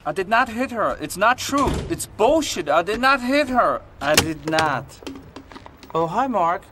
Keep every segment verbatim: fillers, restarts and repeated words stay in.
I did not hit her. It's not true. It's bullshit. I did not hit her. I did not. Oh, hi, Mark.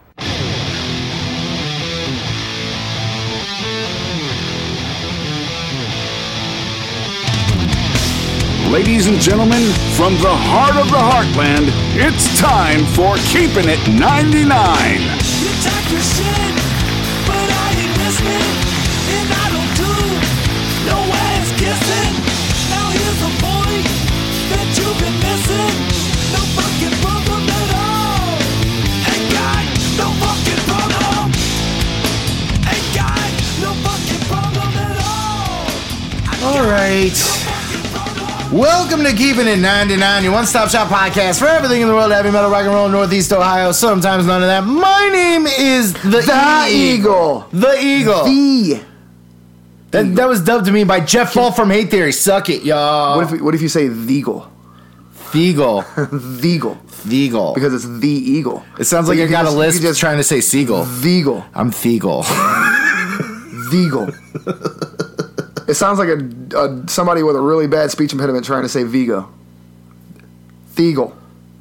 Ladies and gentlemen, from the heart of the heartland, it's time for Keeping It ninety-nine. You talk your shit, but I ain't listening, and I don't do no ass kissing. Now here's the point that you've been missing. No fucking problem at all. Ain't got no fucking problem. Ain't got no fucking problem at all. All right. Welcome to Keeping It ninety-nine, your one-stop shop podcast for everything in the world of heavy metal, rock and roll, Northeast Ohio, sometimes none of that. My name is The, The e- Eagle. The Eagle. The. That, that was dubbed to me by Jeff Fall from Hate Theory. Suck it, y'all. What if we, what if you say the Eagle? Eagle. The Eagle. The Eagle. Because it's the Eagle. It sounds like you I got just, a list you just trying to say Seagull. The Eagle. I'm Theagle. The Eagle. It sounds like a, a somebody with a really bad speech impediment trying to say Vigo. Theagle.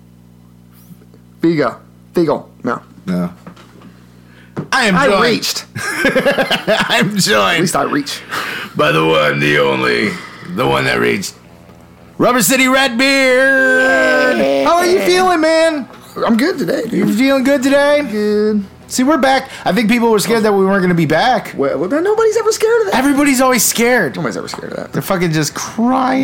Vigo. Theagle. No. No. I am I joined. reached. I'm At joined least I reach. by the one, the only, the one that reached. Rubber City Redbeard. How are you feeling, man? I'm good today, You dude. feeling good today? Good. See, we're back. I think people were scared that we weren't going to be back. Well, well, nobody's ever scared of that. Everybody's always scared. Nobody's ever scared of that. They're fucking just crying.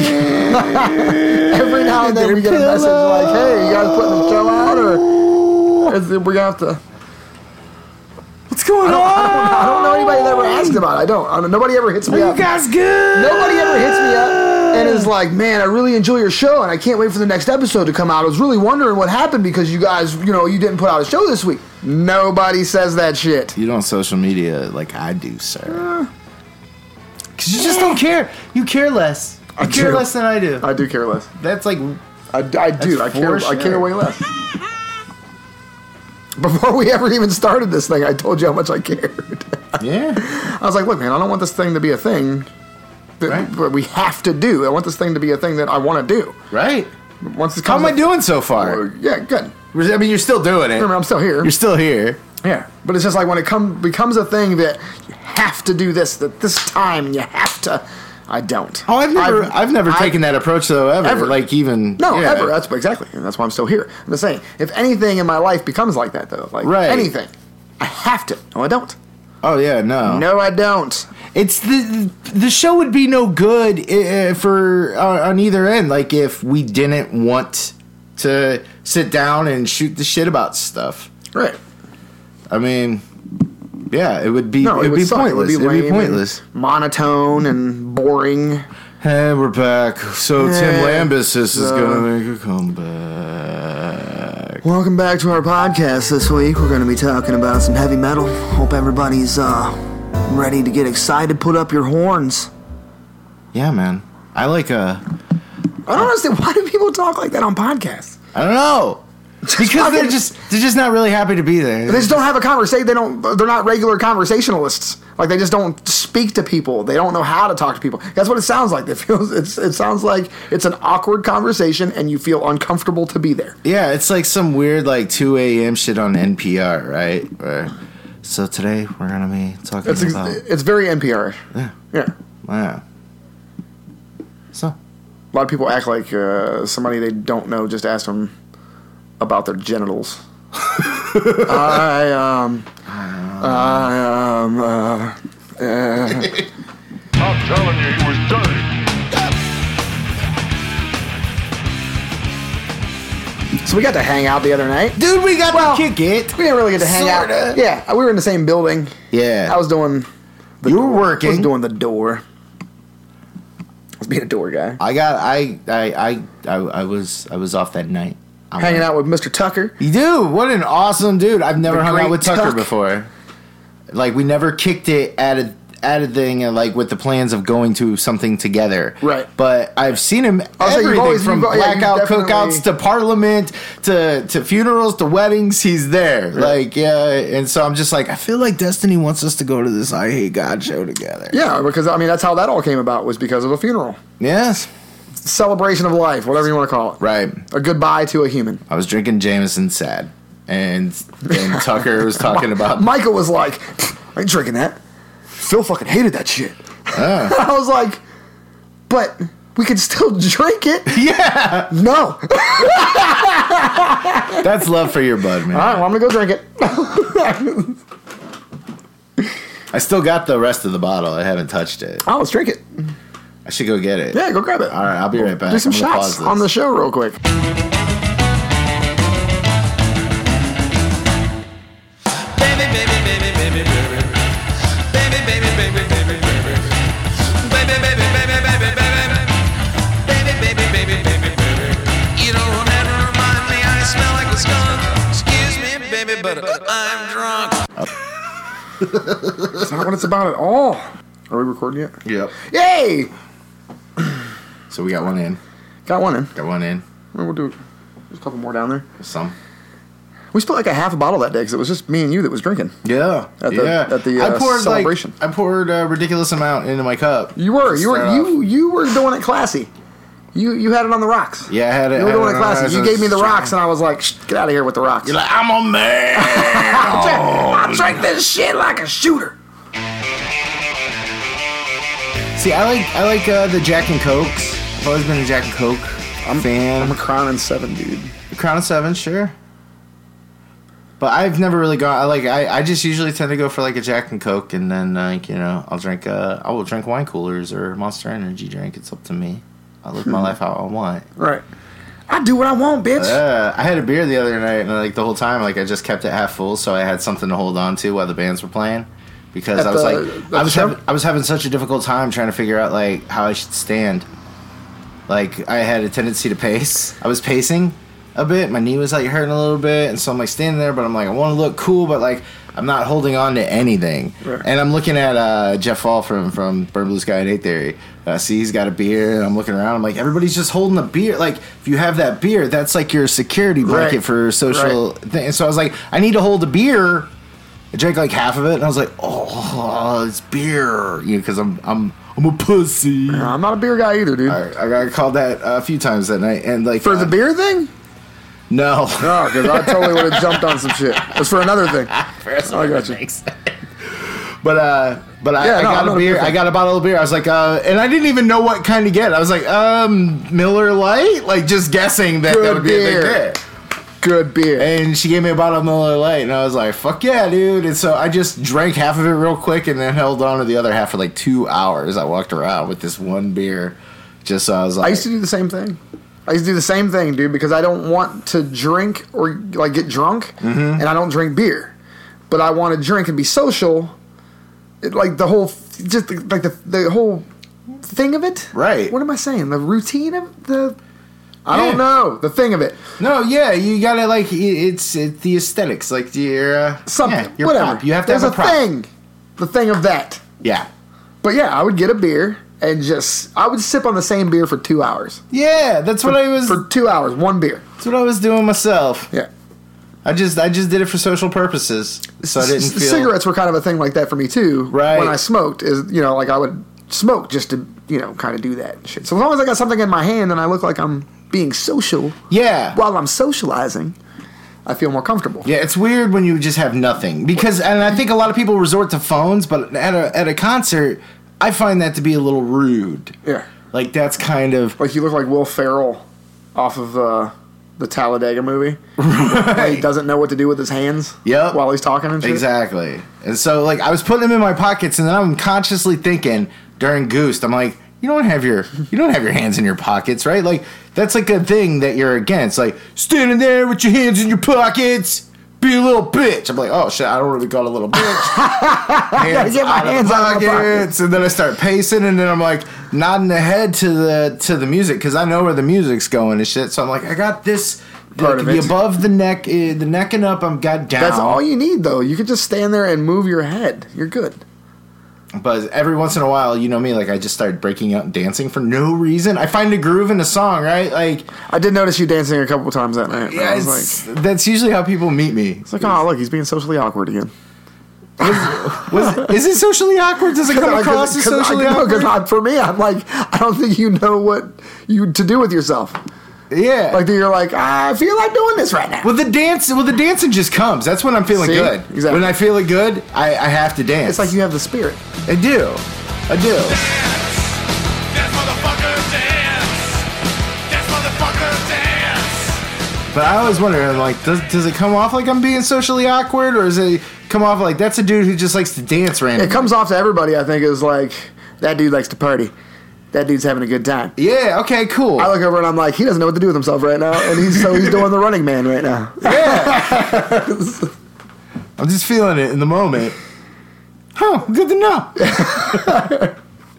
Every now and then Their we get a message pillow. like, hey, you guys putting the show out? Or is it, we're going to have to... What's going I don't, on? I, don't, I don't know anybody that ever asked about it. I don't. I don't nobody ever hits me Are up. you guys good? Nobody ever hits me up and is like, man, I really enjoy your show and I can't wait for the next episode to come out. I was really wondering what happened because you guys, you know, you didn't put out a show this week. Nobody says that shit. You don't social media like I do, sir. Because you just don't care. You care less. You I care do. less than I do. I do care less. That's like... I, I do. I for care. I sure. care way less. Before we ever even started this thing, I told you how much I cared. Yeah. I was like, look, man, I don't want this thing to be a thing that Right. that we have to do. I want this thing to be a thing that I want to do. Right. Once it How comes am I up- doing so far? Well, yeah, good. I mean, you're still doing it. Remember, I'm still here. You're still here. Yeah, but it's just like when it come becomes a thing that you have to do this, that this time you have to. I don't. Oh, I've never, I've, never I've- taken that approach though, ever. Ever. Like even No, yeah. ever. That's exactly. And that's why I'm still here. I'm just saying, if anything in my life becomes like that, though, like Right. anything, I have to. No, I don't. Oh yeah, no, No, I don't. It's the the show would be no good uh, for uh, on either end. Like if we didn't want to sit down and shoot the shit about stuff. Right. I mean, yeah, it would be No, it it would be suck. pointless. It would be lame pointless. and monotone and boring. Hey, we're back. So Tim Yeah, Lambus is so- gonna make a comeback. Welcome back to our podcast this week. We're going to be talking about some heavy metal. Hope everybody's uh, ready to get excited. Put up your horns. Yeah, man. I like uh I don't understand. Why do people talk like that on podcasts? I don't know. Because fucking- they're just they're just not really happy to be there. They just don't have a conversation. They don't. They're not regular conversationalists. Like they just don't speak to people. They don't know how to talk to people. That's what it sounds like. It feels. It's, it sounds like it's an awkward conversation, and you feel uncomfortable to be there. Yeah, it's like some weird like two a.m. shit on N P R, right? Where, so today we're gonna be talking It's ex- about it's very N P R. yeah, Yeah. yeah. So A lot of people act like uh, somebody they don't know just asked them about their genitals. I um. I um. Uh, uh, I'm telling you, he was dirty. so we got to hang out the other night. dude, we got Well, to kick it. We didn't really get to hang Sorta. out. Yeah, we were in the same building. Yeah, I was doing. The You were door. working. I was doing the door. I was being a door guy. I got I I I I, I was I was off that night. I Hanging went- out with Mister Tucker. Dude, what an awesome dude! I've never The hung out great with Tucker Tuck. before. Like we never kicked it at a at a thing and like with the plans of going to something together. Right. But I've seen him I'll say you've everything always- from you've- yeah, you've blackout definitely- cookouts to Parliament to to funerals to weddings. He's there. Like yeah, and so I'm just like I feel like Destiny wants us to go to this I Hate God show together. Yeah, because I mean that's how that all came about was because of a funeral. Yes. celebration of life, whatever you want to call it. Right. A goodbye to a human. I was drinking Jameson sad. And then Tucker was talking about... Michael was like, I ain't drinking that. Phil fucking hated that shit. Uh. I was like, but we can still drink it. Yeah. No. That's love for your bud, man. All right, well, I'm going to go drink it. I still got the rest of the bottle. I haven't touched it. Oh, let's drink it. I should go get it. Yeah, go grab it. All right, I'll be right back. Do some I'm gonna shots pause this. on the show real quick. That's not what it's about at all. Are we recording yet? Yep. Yay! So we got one in. Got one in. Got one in. We'll do there's a couple more down there. Some. We split like a half a bottle that day because it was just me and you that was drinking. Yeah. At the- yeah. at the, uh, I poured celebration. Like, I poured a ridiculous amount into my cup. You were, to you were, start you off. you were doing it classy. You you had it on the rocks. Yeah, I had it. You were I had doing it on classy. as You I gave me the was rocks, and I was like, Shh, "Get out of here with the rocks." You're like, I'm a man. I drank this shit like a shooter. See, I like I like uh, the Jack and Cokes. I've always been a Jack and Coke fan. I'm a Crown and Seven dude. Crown of Seven, sure. But I've never really gone. I like. I, I just usually tend to go for like a Jack and Coke, and then like you know I'll drink. Uh, I will drink wine coolers or Monster Energy drink. It's up to me. I live my life how I want. Right. I do what I want, bitch. Uh, I had a beer the other night, and like the whole time, like I just kept it half full, so I had something to hold on to while the bands were playing. Because At I was the- like, at the I was show? having, I was having such a difficult time trying to figure out like how I should stand. Like I had a tendency to pace. I was pacing a bit. My knee was like hurting a little bit, and so I'm like standing there, but I'm like I want to look cool, but like I'm not holding on to anything. Right. And I'm looking at uh, Jeff Fall from from Burn Blue Sky and Hate Theory. Uh, see, he's got a beer, and I'm looking around. I'm like, everybody's just holding a beer. Like, if you have that beer, that's like your security blanket Right. for social Right. thing. And so I was like, I need to hold a beer. I drank like half of it, and I was like, oh, it's beer, you know, because I'm I'm I'm a pussy. No, I'm not a beer guy either, dude. I, I got called that a few times that night, and like For uh, the beer thing? no, No, because I totally would have jumped on some shit. It's for another thing. oh, I got you. But uh, but I, Yeah, I no, I'm got not a a beer. beer fan. I got a bottle of beer. I was like, uh, and I didn't even know what kind to get. I was like, um, Miller Lite, like just guessing that that Good would be a beer. big hit. Good beer. And she gave me a bottle of Miller Lite, and I was like, fuck yeah, dude. And so I just drank half of it real quick and then held on to the other half for like two hours. I walked around with this one beer just so I was I like, used to do the same thing. I used to do the same thing, dude, because I don't want to drink or like get drunk, Mm-hmm. and I don't drink beer, but I want to drink and be social. It, like the whole, just the, like the the whole thing of it. Right. What am I saying? The routine of the. I Yeah. don't know the thing of it. no, yeah, you gotta like, it's, it's the aesthetics. Like, your, uh, Something. yeah, your whatever. prop. You have to There's have a, a prop. thing. The thing of that. Yeah. But yeah, I would get a beer and just I would sip on the same beer for two hours. Yeah, that's what I was, For two hours, one beer. that's what I was doing myself. Yeah. I just, I just did it for social purposes. So I didn't C- feel. cigarettes were kind of a thing like that for me too. Right. When I smoked, is you know, like I would smoke just to you know kind of do that and shit. So as long as I got something in my hand and I look like I'm being social Yeah. while I'm socializing, I feel more comfortable. Yeah, it's weird when you just have nothing because, and I think a lot of people resort to phones, but at a at a concert, I find that to be a little rude. Yeah. Like that's kind of Like you look like Will Ferrell off of uh, the Talladega movie. Right. He doesn't know what to do with his hands. Yep. While he's talking and shit. exactly. And so, like, I was putting them in my pockets, and then I'm consciously thinking during Goose, I'm like, you don't have your you don't have your hands in your pockets, right? Like that's like a thing that you're against. Like standing there with your hands in your pockets, be a little bitch. I'm like, oh shit, I don't really got a little bitch. Hands get my out of hands out of my pockets, and then I start pacing, and then I'm like nodding the head to the to the music because I know where the music's going and shit. So I'm like, I got this. Part Like, of the it. above the neck, uh, the neck and up, I'm got down. That's all you need though. You can just stand there and move your head. You're good. But every once in a while, you know me, like I just start breaking out and dancing for no reason. I find a groove in a song, right? Like, I did notice you dancing a couple times that night. yeah, I was it's, like, that's usually how people meet me. it's like, oh look, he's being socially awkward again. Was, is it socially awkward? Does it come across as socially Because awkward? for me, I'm like, I don't think you know what you to do with yourself. Yeah. Like you're like, I feel like doing this right now. Well, the dance, well, the dancing just comes. That's when I'm feeling See? good. Exactly. When I feel it good, I, I have to dance. It's like you have the spirit. I do. I do. Dance, motherfucker, dance. Dance, motherfucker, dance. But I always wonder, like, does does it come off like I'm being socially awkward, or does it come off like that's a dude who just likes to dance randomly? It comes off to everybody, I think, is like, that dude likes to party. That dude's having a good time. Yeah. Okay. Cool. I look over and I'm like, he doesn't know what to do with himself right now, and he's so he's doing the Running Man right now. Yeah. I'm just feeling it in the moment. Huh. Good to know.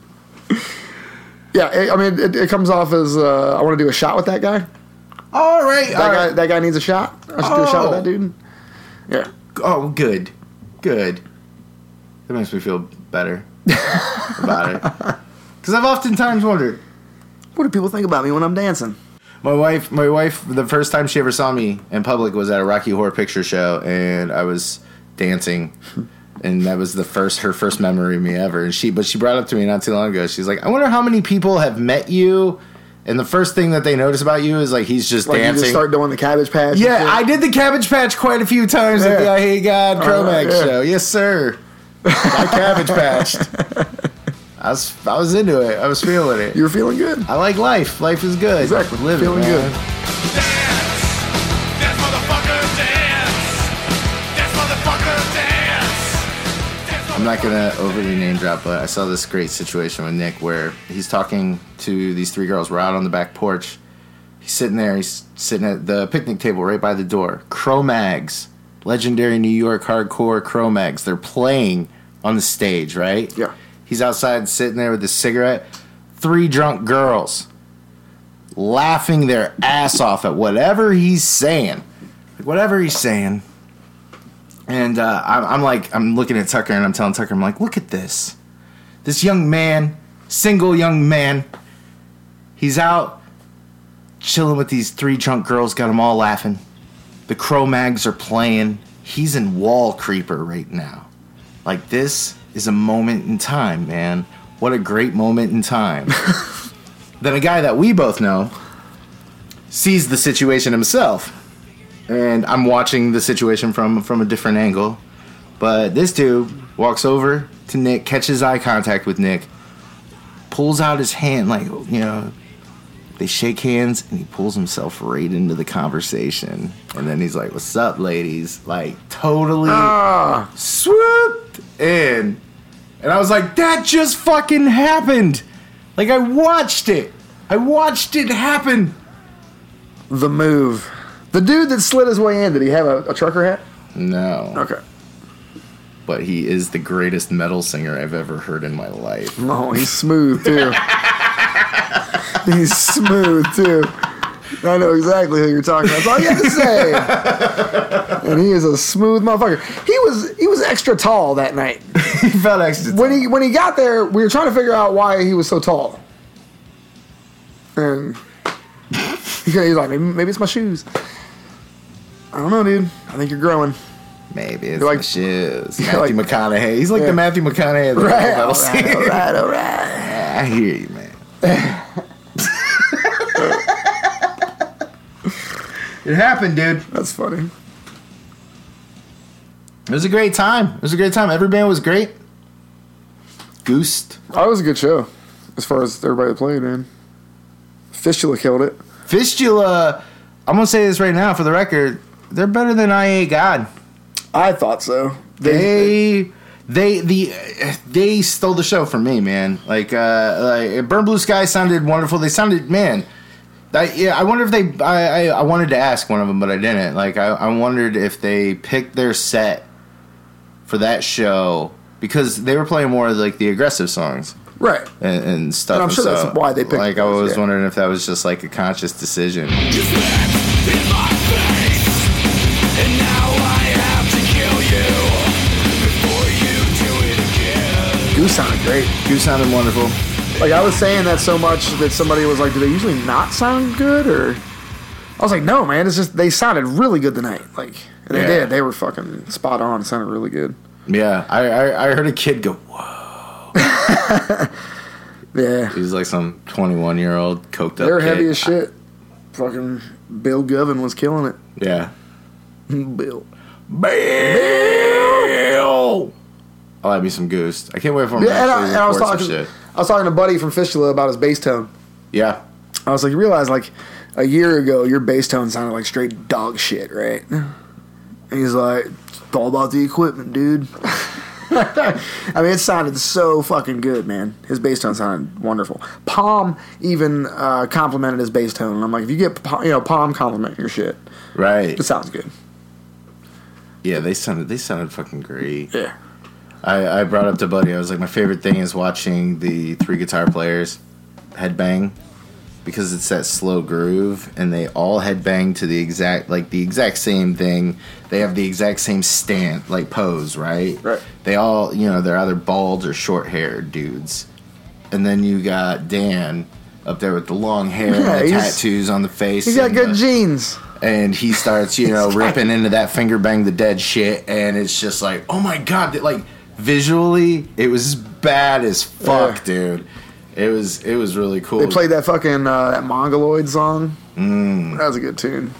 Yeah, it, I mean, it, it comes off as uh, I want to do a shot with that guy. All right. That all guy, right. that guy needs a shot. I should do a shot Oh. with that dude. Yeah. Oh, good. Good. That makes me feel better about it. Because I've oftentimes wondered. What do people think about me when I'm dancing? My wife, my wife, the first time she ever saw me in public was at a Rocky Horror Picture Show, and I was dancing, and that was the first, her first memory of me ever. And she, but she brought up to me not too long ago. She's like, "I wonder how many people have met you, and the first thing that they notice about you is like he's just Like dancing." you just start doing the Cabbage Patch. and Yeah, shit? I did the Cabbage Patch quite a few times at the Yeah. I Hate God Cro-Mags yeah. show. Yes, sir. I Cabbage Patched. I was, I was into it. I was feeling it. You were feeling good. I like life. Life is good. Exactly. Live it, Feeling man. good. Dance. Dance, motherfucker, dance. Dance, motherfucker, dance. Dance, I'm not gonna overly name drop, but I saw this great situation with Nick where he's talking to these three girls. We're out on the back porch. He's sitting there. He's sitting at the picnic table right by the door. Cro-Mags, legendary New York hardcore Cro-Mags. They're playing on the stage, right? Yeah. He's outside sitting there with his cigarette. Three drunk girls laughing their ass off at whatever he's saying. Like, whatever he's saying. And uh, I'm, I'm like, I'm looking at Tucker and I'm telling Tucker, I'm like, look at this. This young man, single young man, he's out chilling with these three drunk girls, got them all laughing. The Cro-Mags are playing. He's in Wall Creeper right now. Like, this is a moment in time, man. What a great moment in time. Then a guy that we both know sees the situation himself. And I'm watching the situation from, from a different angle. But this dude walks over to Nick, catches eye contact with Nick, pulls out his hand, like, you know, they shake hands, and he pulls himself right into the conversation. And then he's like, "What's up, ladies?" Like, totally Ah. swooped in. And I was like, that just fucking happened. Like, I watched it. I watched it happen. The move. The dude that slid his way in, did he have a, a trucker hat? No. Okay. But he is the greatest metal singer I've ever heard in my life. No, he's smooth too. He's smooth too. I know exactly who you're talking about. That's all you have to say. And he is a smooth motherfucker. He was he was extra tall that night. He felt extra When he when he got there, we were trying to figure out why he was so tall. And he was like, maybe, maybe it's my shoes. I don't know, dude. I think you're growing. Maybe it's You're like- my shoes. you're Matthew like- McConaughey. He's like Yeah. the Matthew McConaughey of the Right, metal all scene. right, all right, all right. I hear you, man. It happened, dude. That's funny. It was a great time. It was a great time. Every band was great. Goosed. That was a good show, as far as everybody that played, man. Fistula killed it. Fistula, I'm going to say this right now for the record. They're better than I Hate God. I thought so. They, they, the, they stole the show from me, man. Like, uh, like Burn Blue Sky sounded wonderful. They sounded, man. I, yeah, I wonder if they. I, I, I wanted to ask one of them, but I didn't. Like, I, I wondered if they picked their set for that show because they were playing more of like the aggressive songs Right. and, and stuff. And I'm sure so, that's why they picked Like, I those, was yeah. wondering if that was just like a conscious decision. You spit in my face, and now I have to kill you before you do it again. Goose sounded great. You sounded wonderful. Like, I was saying that so much that somebody was like, do they usually not sound good? Or I was like, no, man, it's just they sounded really good tonight. Like, and they Yeah. did. They were fucking spot on. It sounded really good. Yeah, I, I I heard a kid go, whoa. Yeah. He's like some twenty-one year old coked up. They're kid. heavy as shit. Fucking Bill Govan was killing it. Yeah. Bill. Bill. I'll have me some Goose. I can't wait for him to Yeah, and I, actually and I was record some talking. shit. I was talking to Buddy from Fistula about his bass tone. Yeah. I was like, you realize like a year ago your bass tone sounded like straight dog shit, right? And he's like, it's all about the equipment, dude. I mean, it sounded so fucking good, man. His bass tone sounded wonderful. Palm even uh, complimented his bass tone, and I'm like, if you get you know Palm complimenting your shit, Right. it sounds good. Yeah, they sounded they sounded fucking great. Yeah. I, I brought up to Buddy, I was like, my favorite thing is watching the three guitar players headbang, because it's that slow groove and they all headbang to the exact like the exact same thing. They have the exact same stand, like pose, right? Right. They all, you know, they're either bald or short haired dudes. And then you got Dan up there with the long hair Yeah, and the he's- tattoos on the face. He's got and good the- genes. and he starts, you know, ripping into that finger bang the dead shit, and it's just like, oh my god, like visually, it was bad as fuck, Yeah. dude. It was, it was really cool. They played that fucking uh, that Mongoloid song. Mm. That was a good tune.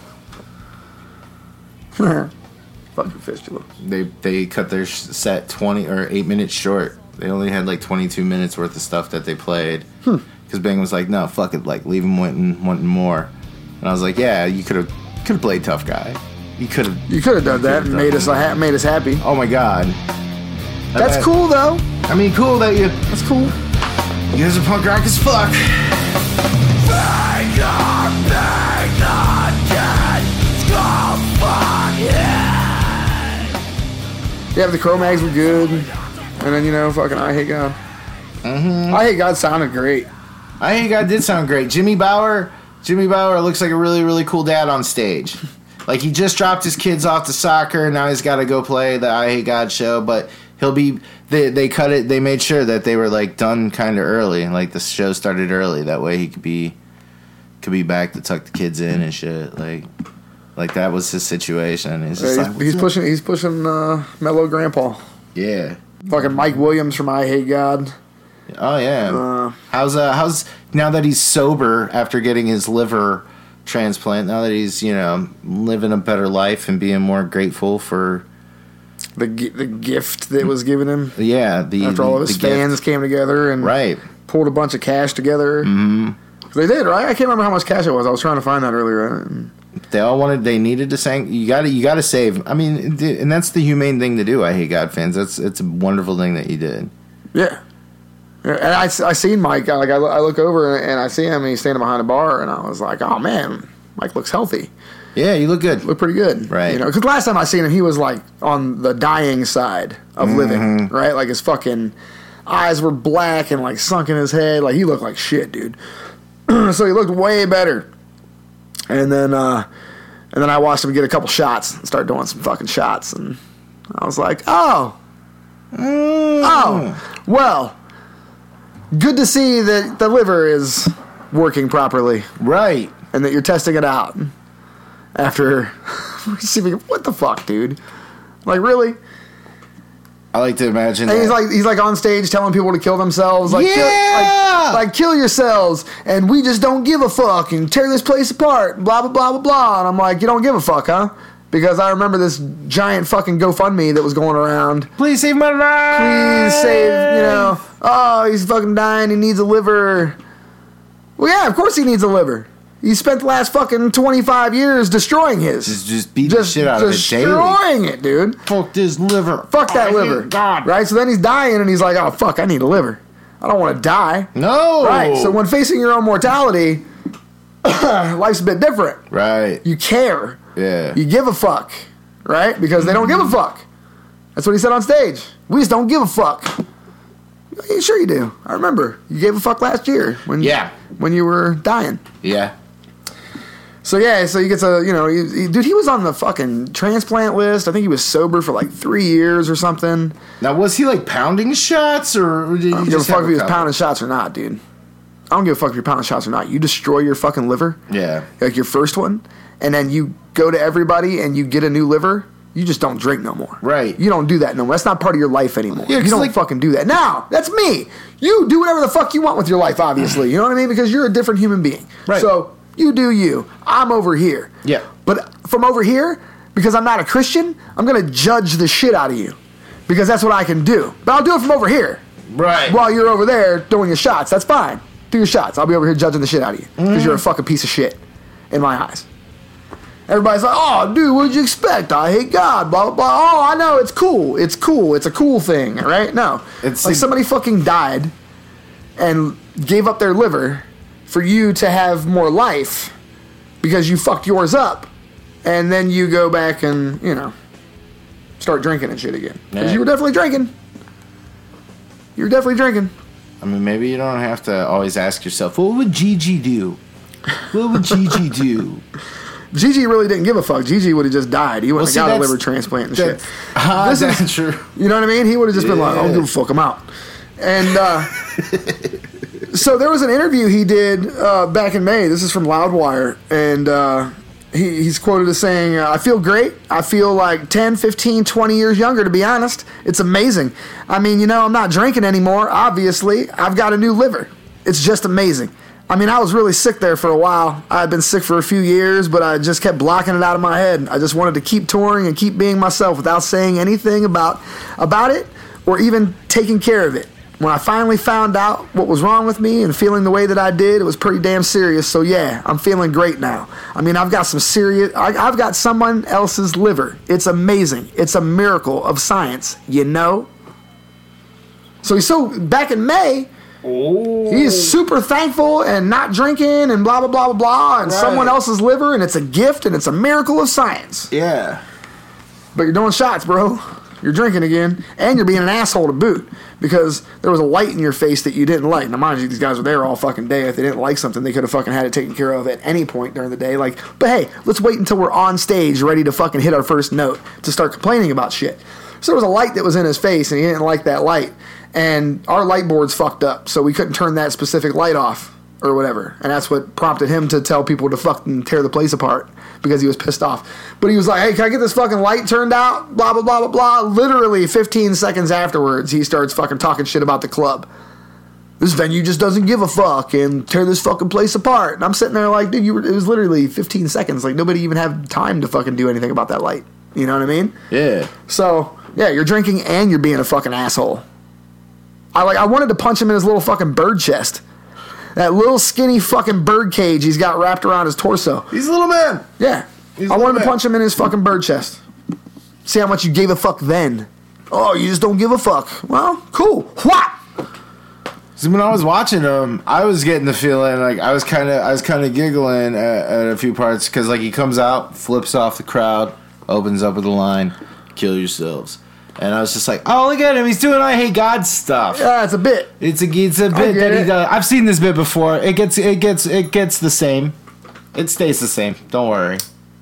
Fucking Fistula. They they cut their sh- set twenty or eight minutes short. They only had like twenty two minutes worth of stuff that they played. Because Hmm. Bang was like, no, fuck it, like leave them wanting wanting more. And I was like, yeah, you could have could have played tough guy. You could have. You could have done that and could've made done us ha- made us happy. Oh my god. That's I- cool though. I mean, cool that you. That's cool. You guys are punk rock as fuck. Yeah, the Cro-Mags were good. And then, you know, fucking I Hate God. Mm-hmm. I Hate God sounded great. I Hate God did sound great. Jimmy Bauer, Jimmy Bauer looks like a really, really cool dad on stage. Like, he just dropped his kids off to soccer, and now he's got to go play the I Hate God show, but he'll be, they, they cut it, they made sure that they were, like, done kind of early. Like, the show started early. That way he could be, could be back to tuck the kids in and shit. Like, like that was his situation. He's just Yeah, like, he's, he's pushing He's pushing uh, Mellow Grandpa. yeah. Fucking Mike Williams from I Hate God. Oh yeah. Uh, how's uh how's now that he's sober after getting his liver transplant? Now that he's, you know, living a better life and being more grateful for The gi- the gift that was given him yeah the after all of his the gift. fans came together and Right. pulled a bunch of cash together. Mm-hmm. They did, right? I can't remember how much cash it was. I was trying to find that earlier. They all wanted. They needed to sang. You got to. You got to save. I mean, th- and that's the humane thing to do. I Hate God fans. That's it's a wonderful thing that you did. Yeah. Yeah, and I, I seen Mike. Like I, I look over and I see him, and he's standing behind a bar, and I was like, "Oh man, Mike looks healthy. Yeah, you look good. Look pretty good, Right. You know, because last time I seen him, he was like on the dying side of living, right? Like his fucking eyes were black and like sunk in his head. Like he looked like shit, dude. So he looked way better. And then, uh, and then I watched him get a couple shots and start doing some fucking shots, and I was like, "Oh, oh, well." Good to see that the liver is working properly Right. and that you're testing it out after receiving. What the fuck, dude? Like, really? I like to imagine. And that. he's like, he's like on stage telling people to kill themselves. Like, kill, Yeah! like, like, kill yourselves, and we just don't give a fuck, and tear this place apart, and blah blah blah blah blah. And I'm like, you don't give a fuck, huh? Because I remember this giant fucking GoFundMe that was going around. Please save my life. Please save, you know, oh, he's fucking dying, he needs a liver. Well, yeah, of course he needs a liver. He spent the last fucking twenty-five years destroying his. Just, just beat the shit out of it daily. Destroying it, dude. Fuck this liver. Fuck that I liver. hate God. Right? So then he's dying and he's like, oh, fuck, I need a liver. I don't want to die. No. Right? So when facing your own mortality, life's a bit different. Right. You care. Yeah. You give a fuck. Right? Because they don't give a fuck. That's what he said on stage. We just don't give a fuck. Yeah, sure you do. I remember. You gave a fuck last year when Yeah. when you were dying. Yeah. So yeah, so he gets a, you know, he, he, dude, he was on the fucking transplant list. I think he was sober for like three years or something. Now, was he like pounding shots, or did he I don't give a just fuck have if he was couple? pounding shots or not, dude. I don't give a fuck if you're pounding shots or not. You destroy your fucking liver, Yeah. like your first one, and then you go to everybody and you get a new liver. You just don't drink no more. Right. You don't do that no more. That's not part of your life anymore. Yeah, 'cause you don't like- fucking do that. Now, that's me. You do whatever the fuck you want with your life, obviously. You know what I mean? Because you're a different human being. Right. So, you do you. I'm over here. Yeah. But from over here, because I'm not a Christian, I'm going to judge the shit out of you. Because that's what I can do. But I'll do it from over here. Right. While you're over there doing your shots. That's fine. Do your shots. I'll be over here judging the shit out of you. Because Mm-hmm. you're a fucking piece of shit in my eyes. Everybody's like, oh, dude, what'd you expect? I hate God, blah, blah, blah. Oh, I know, it's cool. It's cool. It's a cool thing, right? No. It's like like- somebody fucking died and gave up their liver for you to have more life because you fucked yours up. And then you go back and, you know, start drinking and shit again. Because Yeah. you were definitely drinking. You were definitely drinking. I mean, maybe you don't have to always ask yourself, what would Gigi do? What would Gigi do? Gigi really didn't give a fuck. Gigi would have just died. He wouldn't Well, have got see, a that's- liver transplant and shit. That's, ah, This is- that's true. You know what I mean? He would have just been like, I don't Yeah. give a fuck, I'm out. And uh, so there was an interview he did uh, back in May. This is from Loudwire. And uh, he, he's quoted as saying, uh, I feel great. I feel like ten, fifteen, twenty years younger, to be honest. It's amazing. I mean, you know, I'm not drinking anymore, obviously. I've got a new liver. It's just amazing. I mean, I was really sick there for a while. I had been sick for a few years, but I just kept blocking it out of my head. I just wanted to keep touring and keep being myself without saying anything about about it or even taking care of it. When I finally found out what was wrong with me and feeling the way that I did, it was pretty damn serious. So yeah, I'm feeling great now. I mean, I've got some serious, I, I've got someone else's liver. It's amazing. It's a miracle of science, you know? So he's so, back in May, he's super thankful and not drinking and blah, blah, blah, blah, blah, and Right. someone else's liver, and it's a gift and it's a miracle of science. Yeah. But you're doing shots, bro. You're drinking again, and you're being an asshole to boot because there was a light in your face that you didn't like. Now, mind you, these guys were there all fucking day. If they didn't like something, they could have fucking had it taken care of at any point during the day. Like, but hey, let's wait until we're on stage ready to fucking hit our first note to start complaining about shit. So there was a light that was in his face, and he didn't like that light. And our light board's fucked up, so we couldn't turn that specific light off or whatever. And that's what prompted him to tell people to fucking tear the place apart because he was pissed off. But he was like, hey, can I get this fucking light turned out? Blah, blah, blah, blah, blah. Literally fifteen seconds afterwards, he starts fucking talking shit about the club. This venue just doesn't give a fuck and tear this fucking place apart. And I'm sitting there like, dude, you were, it was literally fifteen seconds. Like, nobody even had time to fucking do anything about that light. You know what I mean? Yeah. So, yeah, you're drinking and you're being a fucking asshole. I like. I wanted to punch him in his little fucking bird chest. That little skinny fucking bird cage he's got wrapped around his torso. He's a little man. Yeah. He's I a wanted little to man. punch him in his fucking bird chest. See how much you gave a fuck then. Oh, you just don't give a fuck. Well, cool. What? So when I was watching him, I was getting the feeling like I was kind of I was kind of giggling at, at a few parts because like he comes out, flips off the crowd, opens up with a line, "Kill yourselves," and I was just like, "Oh, look at him! He's doing I hate God stuff." Yeah, it's a bit. It's a it's a bit get that he it. does. I've seen this bit before. It gets it gets it gets the same. It stays the same. Don't worry.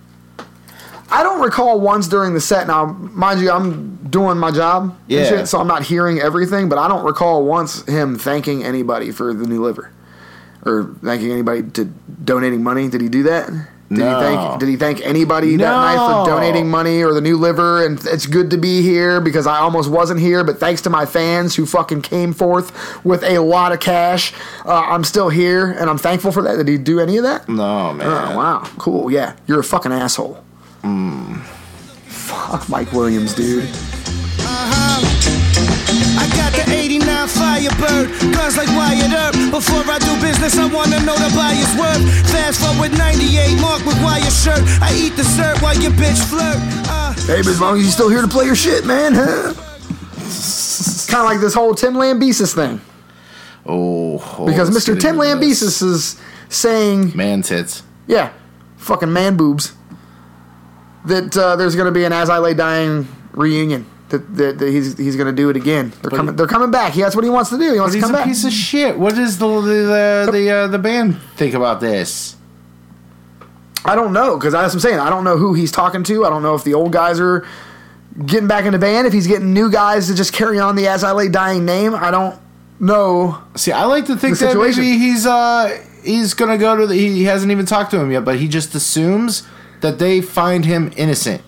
I don't recall once during the set. Now, mind you, I'm doing my job Yeah. and shit, so I'm not hearing everything, but I don't recall once him thanking anybody for the new liver. Or thanking anybody to donating money. Did he do that? Did No. he thank did he thank anybody that No. night for donating money or the new liver and it's good to be here because I almost wasn't here, but thanks to my fans who fucking came forth with a lot of cash, uh, I'm still here and I'm thankful for that. Did he do any of that? No man. Oh, wow. Cool. Yeah. You're a fucking asshole. Fuck Mike Williams, dude. I got the eighty-nine Firebird, guns like Wyatt Earp. Before I do business, I wanna know the buyer's worth. Fast forward ninety-eight, Mark with wire shirt. I eat dessert while your bitch flirt. Uh, Hey, but as long as you're still here to play your shit, man, huh? Kind of like this whole Tim Lambesis thing. Oh, oh, Because let's Mister get Tim into this. Lambesis is saying, Man tits. yeah, fucking man boobs, that uh, there's going to be an As I Lay Dying reunion. That, that, that he's he's going to do it again. They're coming. They're coming back. He, that's what he wants to do. He wants But to he's come a back. piece of shit. What does the the the the, uh, the band think about this? I don't know because that's what I'm saying. I don't know who he's talking to. I don't know if the old guys are getting back in the band. If he's getting new guys to just carry on the As I Lay Dying name, I don't know. See, I like to think The that situation. maybe he's uh he's gonna go to the. He hasn't even talked to him yet, but he just assumes that they find him innocent.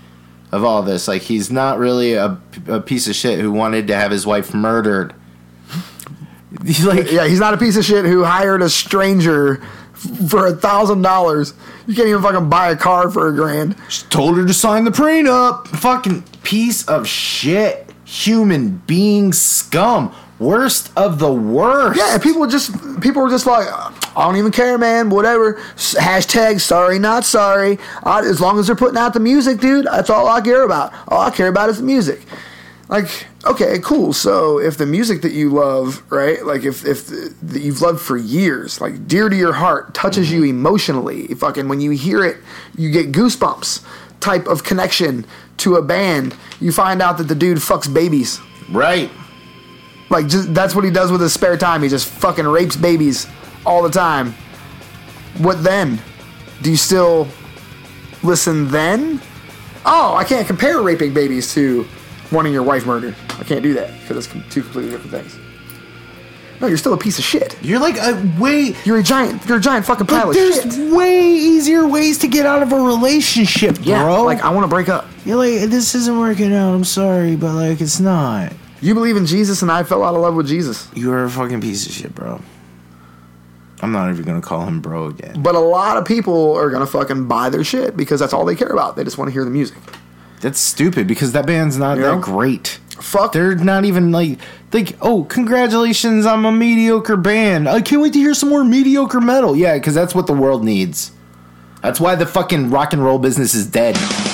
of all this. Like, he's not really a, a piece of shit who wanted to have his wife murdered. He's like, Yeah, he's not a piece of shit who hired a stranger f- for a thousand dollars. You can't even fucking buy a car for a grand. told her to sign the prenup. Fucking piece of shit. Human being scum. Worst of the worst. Yeah, people just people were just like, I don't even care, man. Whatever. S- Hashtag sorry, not sorry. I, as long as they're putting out the music, dude, that's all I care about. All I care about is the music. Like, okay, cool. So if the music that you love, right, like if if the, that you've loved for years, like dear to your heart, touches you emotionally, fucking when you hear it, you get goosebumps type of connection to a band, you find out that the dude fucks babies. Right. Like, just that's what he does with his spare time. He just fucking rapes babies all the time. What then? Do you still listen then? Oh, I can't compare raping babies to wanting your wife murdered. I can't do that because that's two completely different things. No, you're still a piece of shit. You're like a way. You're a giant. You're a giant fucking pile But of there's shit. way easier ways to get out of a relationship, Yeah, bro. like I want to break up. You're like, this isn't working out. I'm sorry, but like, it's not. You believe in Jesus, and I fell out of love with Jesus. You're a fucking piece of shit, bro. I'm not even gonna call him bro again. But a lot of people are gonna fucking buy their shit because that's all they care about. They just want to hear the music. That's stupid because that band's not You that know? great. Fuck. They're not even like, like, oh, congratulations, I'm a mediocre band. I can't wait to hear some more mediocre metal. Yeah, because that's what the world needs. That's why the fucking rock and roll business is dead.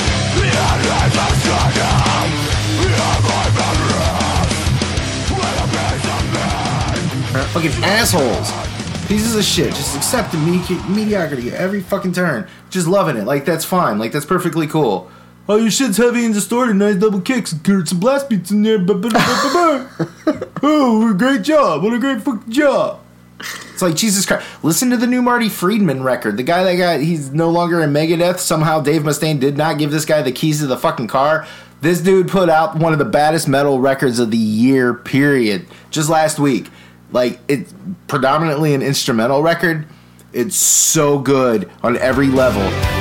Fucking assholes. Pieces of shit. Just accept the medi- mediocrity every fucking turn. Just loving it. Like, that's fine. Like, that's perfectly cool. Oh, your shit's heavy and distorted. Nice double kicks. Got some blast beats in there. Oh, great job. What a great fucking job. It's like, Jesus Christ. Listen to the new Marty Friedman record. The guy that got, he's no longer in Megadeth. Somehow Dave Mustaine did not give this guy the keys to the fucking car. This dude put out one of the baddest metal records of the year, period. Just last week. Like, it's predominantly an instrumental record. It's so good on every level.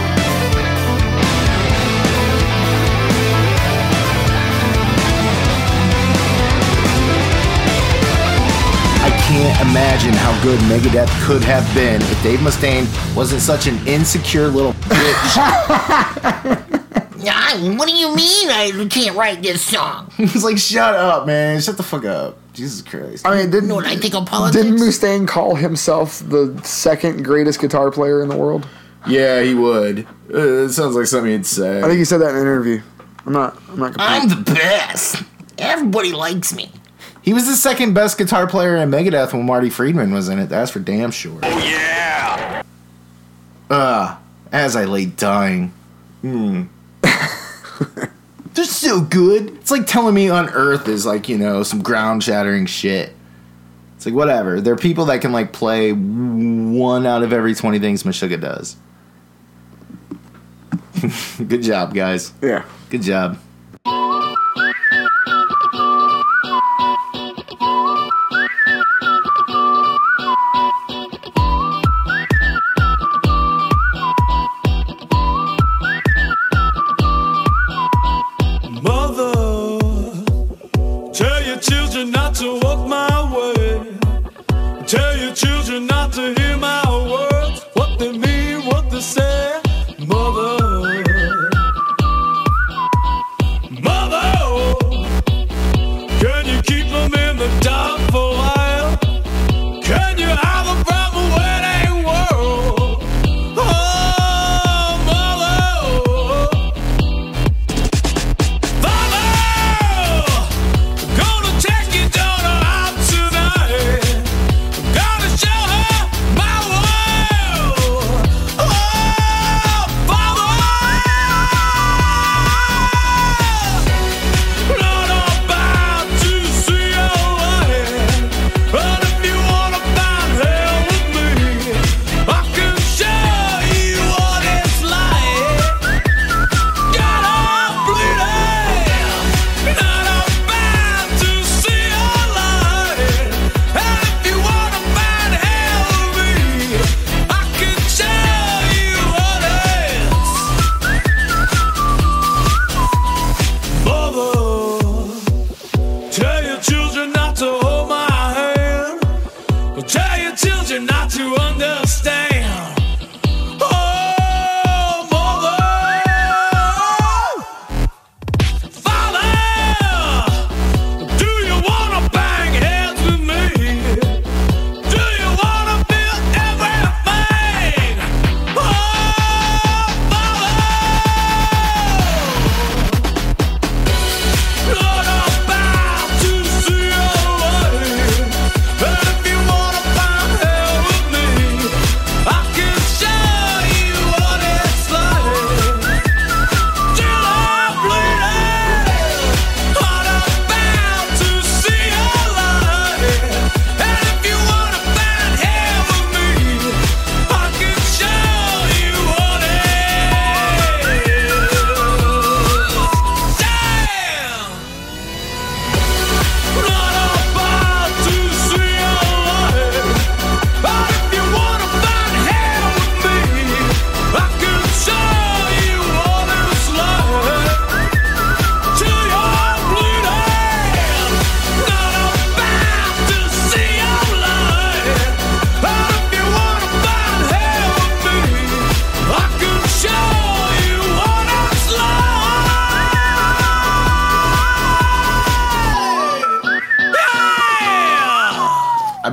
I can't imagine how good Megadeth could have been if Dave Mustaine wasn't such an insecure little bitch. What do you mean I can't write this song? He's like, shut up, man. Shut the fuck up. Jesus Christ. I mean, didn't, You know what I think of politics? didn't Mustaine call himself the second greatest guitar player in the world? Yeah, he would. Uh, it sounds like something he'd say. I think he said that in an interview. I'm not. I'm not. I'm the best. Everybody likes me. He was the second best guitar player in Megadeth when Marty Friedman was in it. That's for damn sure. Oh, yeah! Uh, as I lay dying. Hmm. They're so good. It's like telling me on Earth is like, you know, some ground-shattering shit. It's like, whatever. There are people that can, like, play one out of every twenty things Meshuggah does. Good job, guys. Yeah. Good job. Mother, tell your children not to walk my way. Tell your children not to hear my words, what they mean, what they say. Mother, mother, can you keep them in the dark for a while? Can you have a proper wedding world? Oh, mother. Father, gonna take your daughter out tonight. Gonna show her my world. Oh,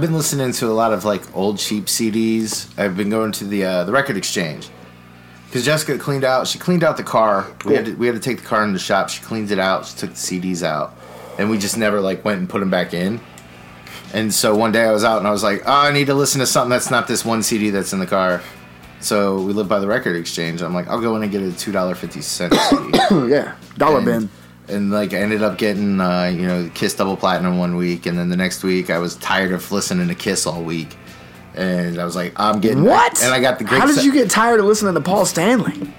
I've been listening to a lot of like old cheap C Ds. I've been going to the uh, the record exchange because Jessica cleaned out. She cleaned out the car. We had to, we had to take the car in the shop. She cleaned it out. She took the C Ds out, and we just never like went and put them back in. And so one day I was out and I was like, oh, I need to listen to something that's not this one C D that's in the car. So we live by the record exchange. I'm like, I'll go in and get a two dollars and fifty cents C D. Yeah, dollar and, bin. And like I ended up getting, uh, you know, Kiss Double Platinum one week, and then the next week I was tired of listening to Kiss all week, and I was like, I'm getting what? And I got the great. How did se- you get tired of listening to Paul Stanley?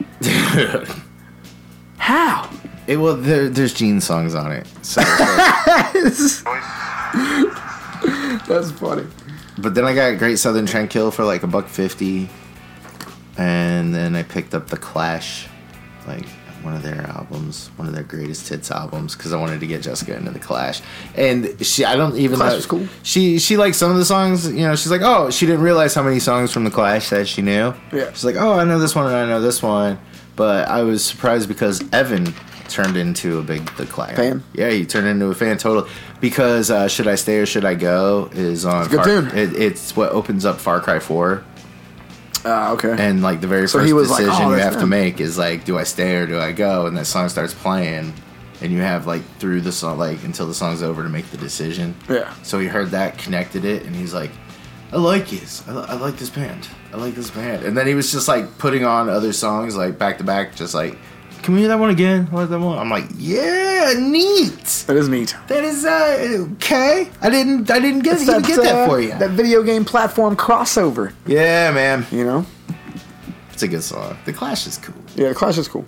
How? It well, there, there's Gene songs on it. So, so. That's funny. But then I got Great Southern Trendkill for like a buck fifty, and then I picked up the Clash, like one of their albums, one of their greatest hits albums, because I wanted to get Jessica into the Clash. And she, I don't even Clash know. was cool. She she liked some of the songs. You know, she's like, oh, she didn't realize how many songs from the Clash that she knew. Yeah. She's like, oh, I know this one and I know this one, but I was surprised because Evan turned into a big the Clash fan. Yeah, he turned into a fan total because uh, Should I Stay or Should I Go is on. It's a good Far, tune. it, it's what opens up Far Cry four. Ah, uh, okay. And like the very So first he was like, decision "Oh, you that's have to them." make is like, do I stay or do I go? And that song starts playing, and you have like through the song, like until the song's over to make the decision. Yeah. So he heard that, connected it, and he's like, I like this. I, li- I like this band. I like this band. And then he was just like putting on other songs like back to back, just like, can we hear that one again? I like that one. I'm like, yeah, neat. That is neat. That is uh, okay. I didn't. I didn't get It's even get that uh, for you. That video game platform crossover. Yeah, man. You know. It's a good song. The Clash is cool. Yeah, the Clash is cool.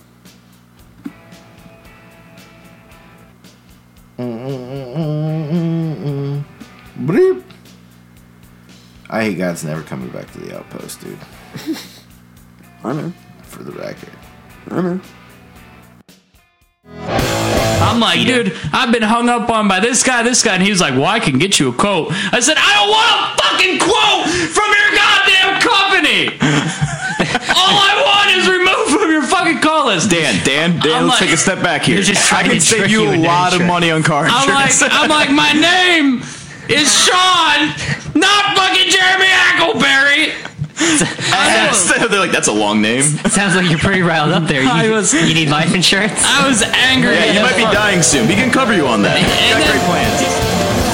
Bleep. I hate God's never coming back to the Outpost, dude. I know. For the record. I know. I'm like, dude, I've been hung up on by this guy, this guy, and he was like, well, I can get you a quote. I said, I don't want a fucking quote from your goddamn company. All I want is removed from your fucking call list. Dan, Dan, Dan, I'm let's like, take a step back here. you're just I trying can to save trick you you a into lot of insurance. money on car I'm like, insurance. I'm like, my name is Sean, not fucking Jeremy Ackleberry. They're like, that's a long name. Sounds like you're pretty riled up there. You, I was- you need life insurance? I was angry. Yeah, you as might be fuck. dying soon. We can cover you on that. We And got then- great plans.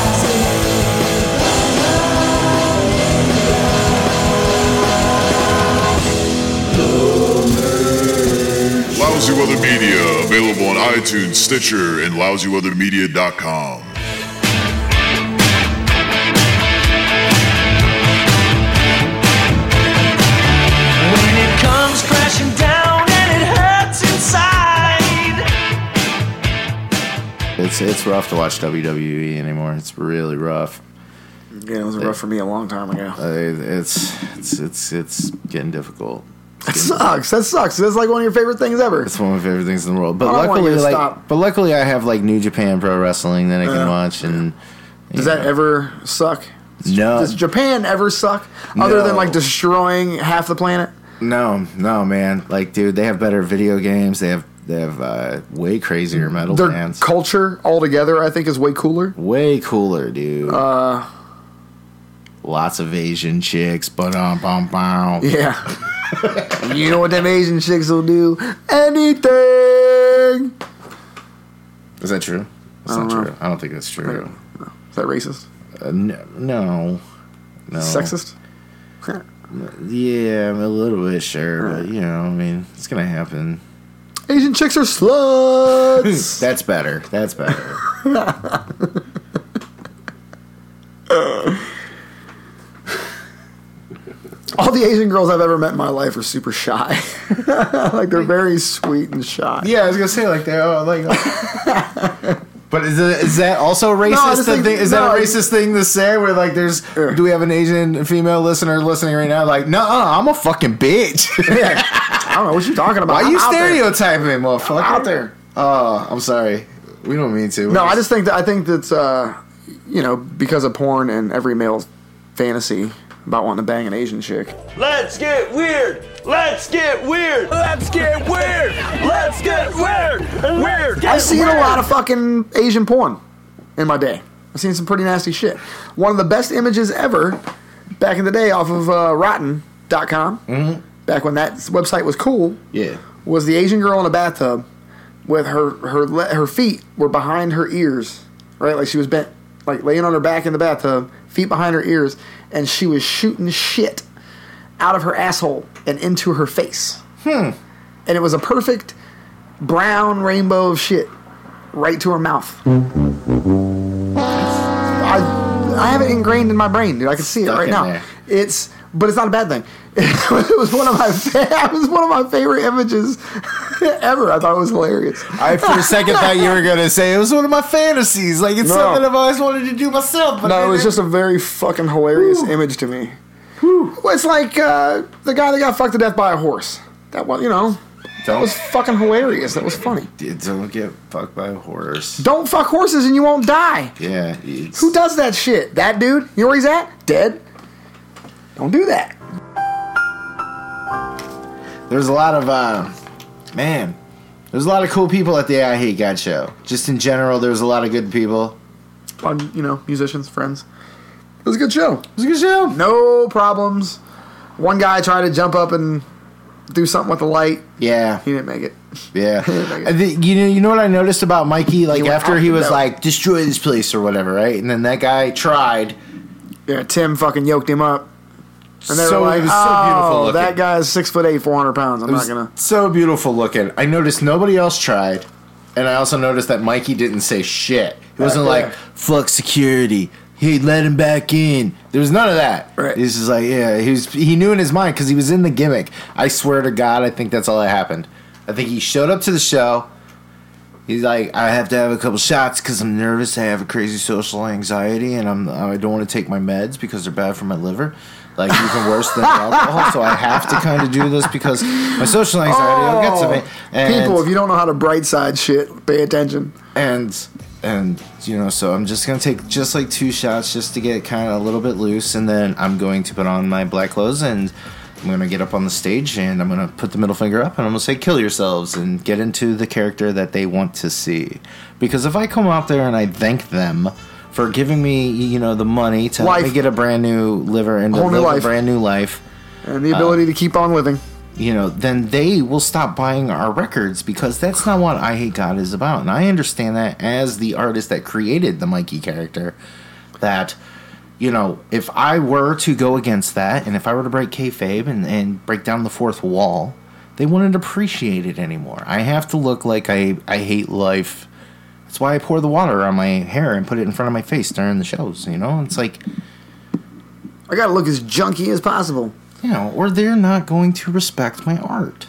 Lousy Weather Media, available on iTunes, Stitcher, and lousy weather media dot com. When it comes crashing down and it hurts inside. It's it's rough to watch W W E anymore. It's really rough. Yeah, it was rough for me a long time ago. Uh, it's it's it's it's getting difficult. That sucks. That sucks. That's like one of your favorite things ever. It's one of my favorite things in the world. But I don't want luckily, you to like, stop. but luckily, I have like New Japan Pro Wrestling that I can Yeah. watch. And Does you that know. ever suck? No, Does Japan ever suck? Other No. than like destroying half the planet? no, no, man. Like, dude, they have better video games. They have they have uh, way crazier metal Their bands. culture altogether, I think, is way cooler. Way cooler, dude. Uh, Lots of Asian chicks. But um, bum, bum. yeah. You know what them Asian chicks will do? Anything. Is that true? That's I don't not know. true. I don't think that's true. Is that racist? Uh, no, no, no. Sexist? Yeah, I'm a little bit sure, but you know, I mean, it's gonna happen. Asian chicks are sluts. That's better. That's better. All the Asian girls I've ever met in my life are super shy. Like they're very sweet and shy. Yeah, I was gonna say like they're oh, like. But is, it, is that also racist? No, I just to think- think, is no. that a racist thing to say? Where like there's, Yeah. do we have an Asian female listener listening right now? Like, no, I'm a fucking bitch. I don't know what you talking about. Why I'm you out there. stereotyping me, motherfucker? I'm out there. Oh, I'm sorry. We don't mean to. No, I just think that I think that's uh, you know, because of porn and every male's fantasy about wanting to bang an Asian chick. Let's get weird. Let's get weird. Let's get weird. Let's get weird. Weird. I've seen a lot of fucking Asian porn in my day. I've seen some pretty nasty shit. One of the best images ever, back in the day, off of uh, Rotten dot com, Mm-hmm. back when that website was cool, Yeah. was the Asian girl in a bathtub with her her le- her feet were behind her ears, right? Like she was bent, like laying on her back in the bathtub, feet behind her ears, and she was shooting shit out of her asshole and into her face. Hmm. And it was a perfect brown rainbow of shit right to her mouth. I I have it ingrained in my brain, dude. I can see it Stuck right in now. there. It's but it's not a bad thing. It was one of my fa- it was one of my favorite images ever. I thought it was hilarious. I for a second thought you were gonna say it was one of my fantasies. Like it's No. something I've always wanted to do myself. But No, it then was it- just a very fucking hilarious image to me. Well, it's like uh, the guy that got fucked to death by a horse. That was, you know, that was fucking hilarious. That was funny. Don't get fucked by a horse. Don't fuck horses and you won't die. Yeah. It's, Who does that shit? That dude? You know where he's at? Dead. Don't do that. There's a lot of uh, man. There's a lot of cool people at the I Hate God show. Just in general, there's a lot of good people. Um, you know, musicians, friends. It was a good show. It was a good show. No problems. One guy tried to jump up and do something with the light. Yeah. He didn't make it. Yeah. He didn't make it. I think, you know, you know what I noticed about Mikey? Like He went after out he the was door. like, destroy this place or whatever, right? And then that guy tried. Yeah, Tim fucking yoked him up. And they So- were like, it was so oh, beautiful looking. that guy's six foot eight, four hundred pounds. I'm It not was going to. so beautiful looking. I noticed nobody else tried. And I also noticed that Mikey didn't say shit. He wasn't Yeah. like, fuck security. Hey, let him back in. There was none of that. Right. He's just like, yeah, he was. He knew in his mind because he was in the gimmick. I swear to God, I think that's all that happened. I think he showed up to the show. He's like, I have to have a couple shots because I'm nervous. I have a crazy social anxiety, and I'm I don't want to take my meds because they're bad for my liver. Like even worse than alcohol. So I have to kind of do this because my social anxiety will get to me. And, People, if you don't know how to bright side shit, pay attention. and and you know, so I'm just gonna take just like two shots just to get kind of a little bit loose, and then I'm going to put on my black clothes and I'm gonna get up on the stage and I'm gonna put the middle finger up and I'm gonna say kill yourselves and get into the character that they want to see. Because if I come out there and I thank them for giving me, you know, the money to help Life. me get a brand new liver and to Whole new live a life. brand new life, And the ability to keep on living. you know, then they will stop buying our records because that's not what I Hate God is about. And I understand that as the artist that created the Mikey character, that, you know, if I were to go against that and if I were to break kayfabe and, and break down the fourth wall, they wouldn't appreciate it anymore. I have to look like I, I hate life. That's why I pour the water on my hair and put it in front of my face during the shows, you know? It's like, I gotta look as junky as possible. you know, or they're not going to respect my art.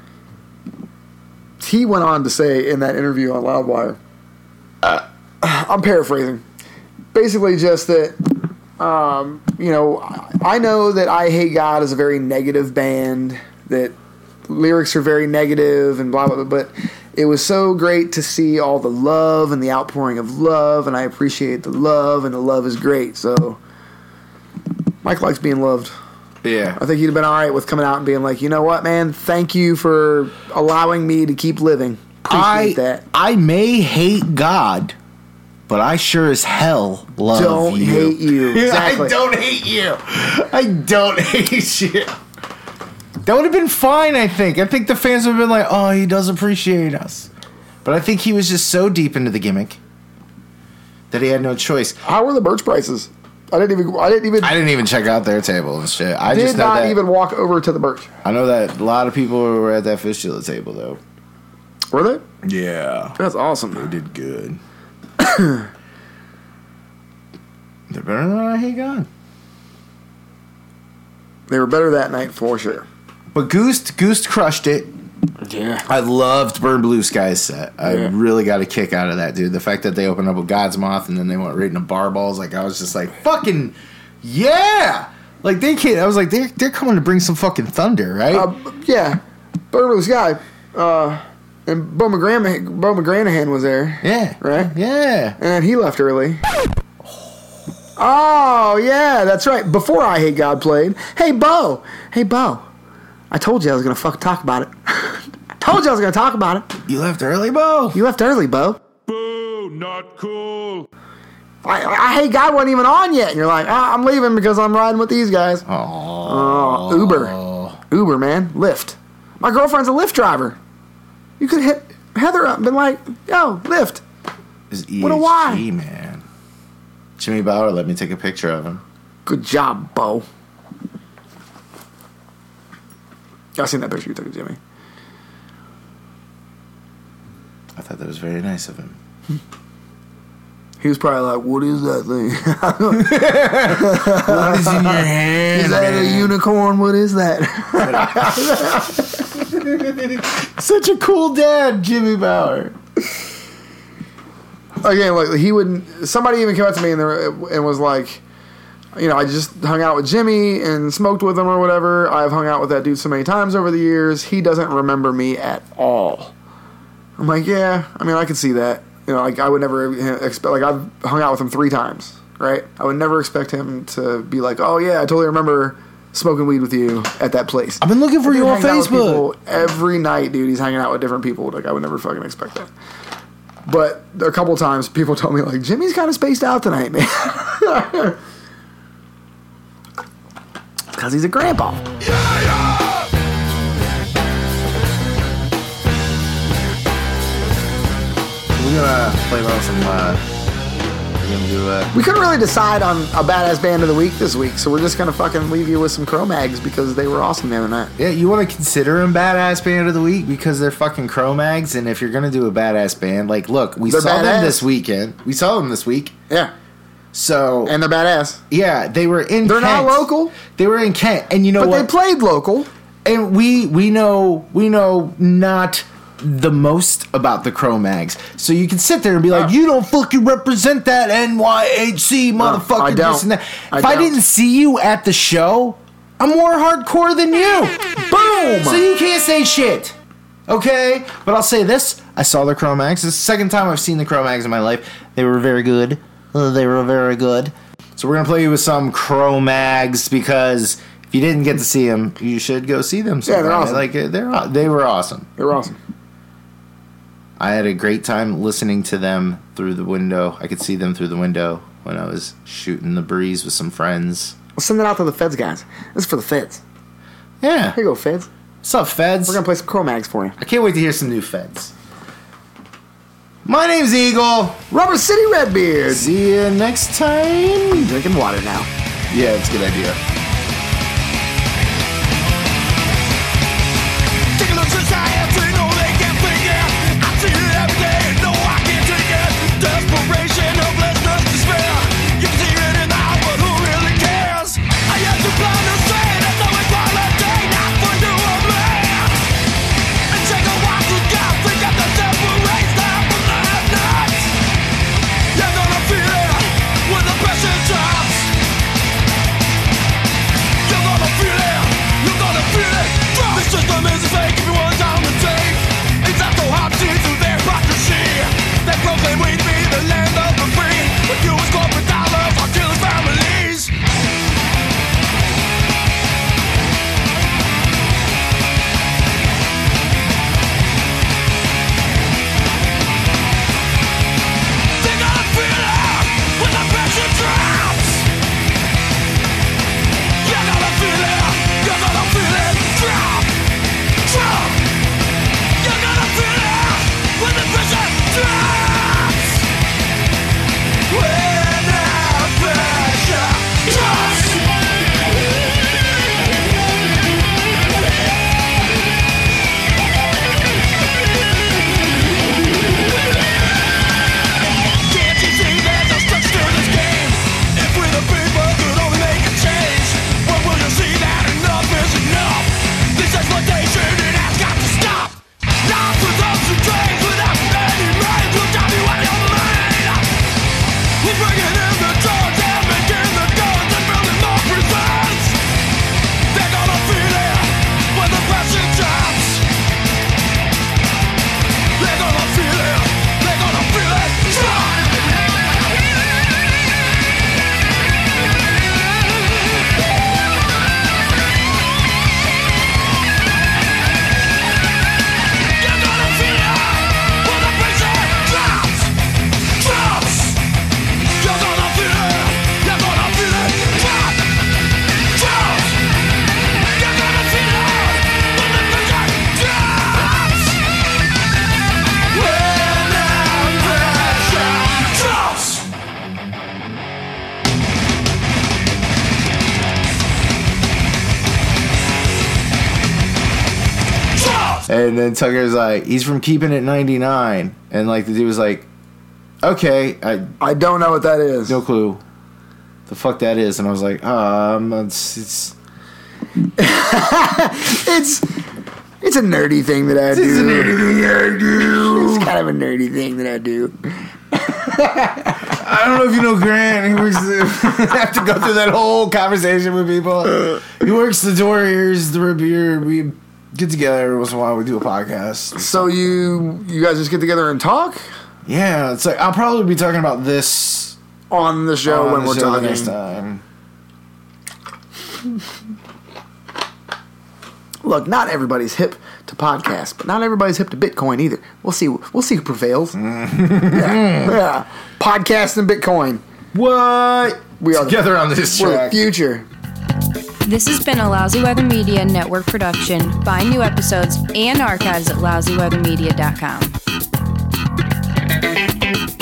He went on to say in that interview on Loudwire, uh, I'm paraphrasing, basically just that, um, you know, I know that I Hate God is a very negative band, that lyrics are very negative and blah, blah, blah, but it was so great to see all the love and the outpouring of love, and I appreciate the love, and the love is great, so Mike likes being loved. Yeah. I think he'd have been all right with coming out and being like, you know what, man, thank you for allowing me to keep living. Appreciate I, that. I may hate God, but I sure as hell love Don't you. hate you. Exactly. I don't hate you. I don't hate you. That would have been fine, I think. I think the fans would have been like, oh, he does appreciate us. But I think he was just so deep into the gimmick that he had no choice. How were the merch prices? I didn't even. I didn't even. I didn't even check out their table and shit. I did just know not that, even walk over to the merch. I know that a lot of people were at that fistula table, though. Were they? Yeah. That's awesome. They did good. They're better than I Hate God. They were better that night for sure. But Goose, Goose crushed it. Yeah. I loved Burn Blue Sky's set. I Yeah. really got a kick out of that, dude. The fact that they opened up with God's Moth and then they went right into Bar Balls, like I was just like, fucking yeah! Like they can't. I was like, they're they're coming to bring some fucking thunder, right? Uh, yeah. Burn Blue Sky. Uh, and Bo McGranahan, Bo McGranahan was there. yeah, Right? yeah. And then he left early. Oh, yeah, that's right. Before I Hate God played. Hey, Bo. Hey, Bo. I told you I was going to fucking talk about it. I told you I was going to talk about it. You left early, Bo. You left early, Bo. Boo, not cool. I, I hey, God wasn't even on yet. And you're like, ah, I'm leaving because I'm riding with these guys. Oh, Uber, Uber, man, Lyft. My girlfriend's a Lyft driver. You could hit Heather up and been like, yo, Lyft. Is E H G, What a why? man. Jimmy Bauer let me take a picture of him. Good job, Bo. I seen that picture you took of Jimmy. I thought that was very nice of him. He was probably like, what is that thing? What is in your hand? Is that man? a unicorn? What is that? Such a cool dad, Jimmy Bauer. Again, like he would. Somebody even came up to me and, they were, and was like, you know, I just hung out with Jimmy and smoked with him or whatever. I've hung out with that dude so many times over the years. He doesn't remember me at all. I'm like, yeah. I mean, I can see that. You know, like I would never expect. Like I've hung out with him three times, right? I would never expect him to be like, oh yeah, I totally remember smoking weed with you at that place. I've been looking for Dude you on hangs out with Facebook. people every night, dude. He's hanging out with different people. Like I would never fucking expect that. But a couple times, people told me like, Jimmy's kind of spaced out tonight, man. Because he's a grandpa. We're gonna play about some. Uh, we're gonna do. Uh, We couldn't really decide on a badass band of the week this week, so we're just gonna fucking leave you with some Cro-Mags because they were awesome the other night. yeah, you want to consider them badass band of the week because they're fucking Cro-Mags, and if you're gonna do a badass band, like, look, we They're saw badass. them this weekend. We saw them this week. Yeah, So and they're badass. yeah, they were in. They're Kent. not local, They were in Kent, and you know but what? they played local. And we we know we know not the most about the Cro-Mags, so you can sit there and be like, Uh. you don't fucking represent that N Y H C motherfucker. I don't. This and that. I if I don't. didn't see you at the show, I'm more hardcore than you. Boom. So you can't say shit. Okay, but I'll say this: I saw the Cro-Mags. It's the second time I've seen the Cro-Mags in my life. They were very good. Uh, they were very good. So we're gonna play you with some Cro-Mags because if you didn't get to see them, you should go see them. Yeah, they're sometime. awesome. Like uh, they're aw- they were awesome. They're awesome. I had a great time listening to them through the window. I could see them through the window when I was shooting the breeze with some friends. We'll send it out to the feds guys. This is for the feds. Yeah. Here you go, feds. What's up, feds? We're gonna play some Cro-Mags for you. I can't wait to hear some new feds. My name's Eagle. Rubber City Redbeard. See you next time. Drinking water now. Yeah, it's a good idea. Take a look society, no they can't fake it. I see it every day, no I can't take it. Desperation, hopelessness, despair. You can see it in the eye, but who really cares? I am too blind to say there's no equality, not for you or me. And take a walk to God, think of the separation from the have-nots. You're gonna feel it when the pressure drops. And then Tucker's like, he's from Keeping It ninety-nine. And like the dude was like, okay, I I don't know what that is. No clue. The fuck that is. And I was like, um, it's it's it's it's a nerdy thing that I do. It's a nerdy thing I do. It's kind of a nerdy thing that I do. I don't know if you know Grant. He works. The, I have to go through that whole conversation with people. He works the door. Here's the beer. We get together every once in a while. We do a podcast. So you you guys just get together and talk? Yeah, it's like I'll probably be talking about this on the show on when the we're show talking next time. Look, not everybody's hip to podcasts, but not everybody's hip to Bitcoin either. We'll see. We'll see who prevails. yeah, yeah. Podcast and Bitcoin. What? We are together the, on this we're track. the future. This has been a Lousy Weather Media Network production. Find new episodes and archives at lousy weather media dot com.